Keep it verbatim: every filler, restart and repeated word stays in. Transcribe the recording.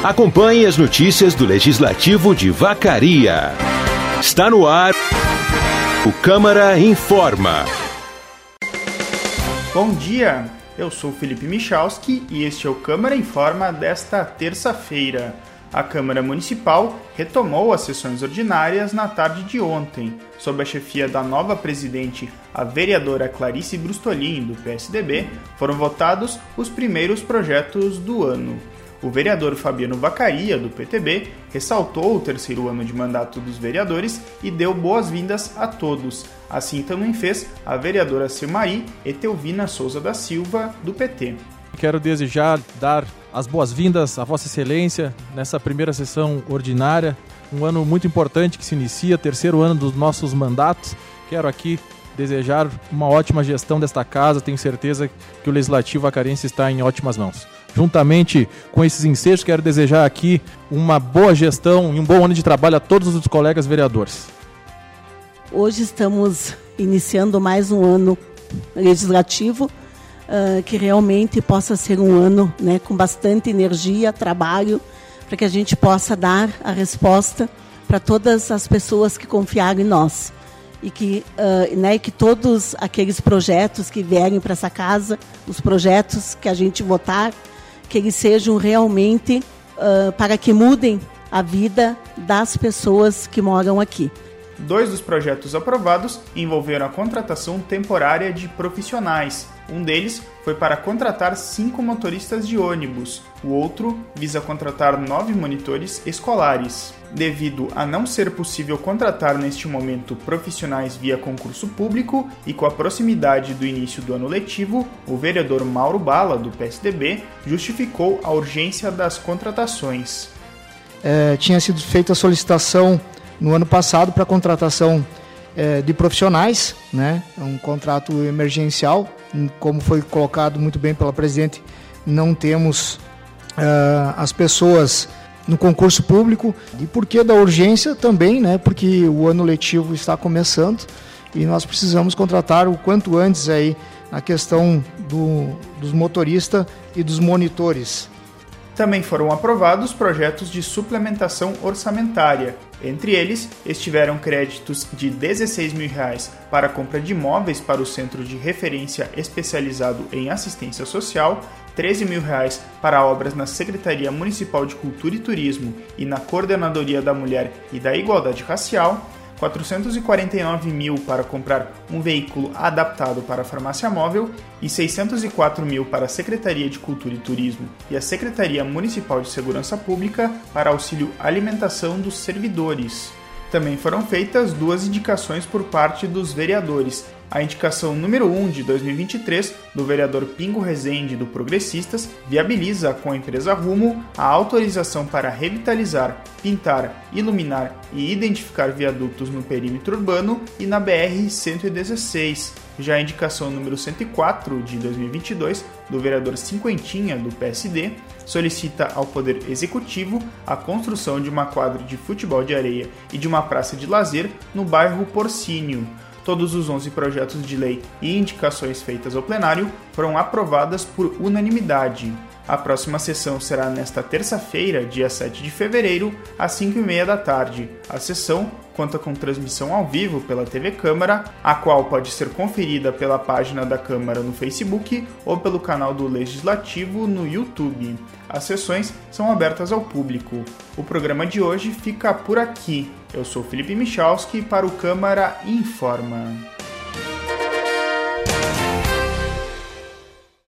Acompanhe as notícias do Legislativo de Vacaria. Está no ar o Câmara Informa. Bom dia, eu sou Felipe Michalski e este é o Câmara Informa desta terça-feira. A Câmara Municipal retomou as sessões ordinárias na tarde de ontem. Sob a chefia da nova presidente, a vereadora Clarice Brustolin, do P S D B, foram votados os primeiros projetos do ano. O vereador Fabiano Vacaria, do P T B, ressaltou o terceiro ano de mandato dos vereadores e deu boas-vindas a todos. Assim também fez a vereadora Silmari Etelvina Souza da Silva, do P T. Quero desejar dar as boas-vindas a Vossa Excelência nessa primeira sessão ordinária, um ano muito importante que se inicia, terceiro ano dos nossos mandatos. Quero aqui desejar uma ótima gestão desta casa, tenho certeza que o Legislativo Vacarense está em ótimas mãos. Juntamente com esses ensejos, quero desejar aqui uma boa gestão e um bom ano de trabalho a todos os colegas vereadores. Hoje estamos iniciando mais um ano legislativo, Uh, que realmente possa ser um ano, né, com bastante energia, trabalho, para que a gente possa dar a resposta para todas as pessoas que confiaram em nós. E que, uh, né, que todos aqueles projetos que vierem para essa casa, os projetos que a gente votar, que eles sejam realmente uh, para que mudem a vida das pessoas que moram aqui. Dois dos projetos aprovados envolveram a contratação temporária de profissionais. Um deles foi para contratar cinco motoristas de ônibus. O outro visa contratar nove monitores escolares. Devido a não ser possível contratar neste momento profissionais via concurso público e com a proximidade do início do ano letivo, o vereador Mauro Bala, do P S D B, justificou a urgência das contratações. É, tinha sido feita a solicitação no ano passado para a contratação é, de profissionais, né? É um contrato emergencial, como foi colocado muito bem pela presidente, não temos uh, as pessoas no concurso público. E por que da urgência também, né? Porque o ano letivo está começando e nós precisamos contratar o quanto antes aí na questão do, dos motoristas e dos monitores. Também foram aprovados projetos de suplementação orçamentária. Entre eles, estiveram créditos de dezesseis mil reais para a compra de imóveis para o Centro de Referência Especializado em Assistência Social, treze mil reais para obras na Secretaria Municipal de Cultura e Turismo e na Coordenadoria da Mulher e da Igualdade Racial, quatrocentos e quarenta e nove mil para comprar um veículo adaptado para a farmácia móvel e seiscentos e quatro mil para a Secretaria de Cultura e Turismo e a Secretaria Municipal de Segurança Pública para auxílio alimentação dos servidores. Também foram feitas duas indicações por parte dos vereadores. A indicação número um de dois mil e vinte e três, do vereador Pingo Rezende, do Progressistas, viabiliza com a empresa Rumo a autorização para revitalizar, pintar, iluminar e identificar viadutos no perímetro urbano e na B R cento e dezesseis. Já a indicação número cento e quatro, de dois mil e vinte e dois, do vereador Cinquentinha, do P S D, solicita ao Poder Executivo a construção de uma quadra de futebol de areia e de uma praça de lazer no bairro Porcínio. Todos os onze projetos de lei e indicações feitas ao plenário foram aprovadas por unanimidade. A próxima sessão será nesta terça-feira, dia sete de fevereiro, às cinco e meia da tarde. A sessão conta com transmissão ao vivo pela T V Câmara, a qual pode ser conferida pela página da Câmara no Facebook ou pelo canal do Legislativo no YouTube. As sessões são abertas ao público. O programa de hoje fica por aqui. Eu sou Felipe Michalski para o Câmara Informa.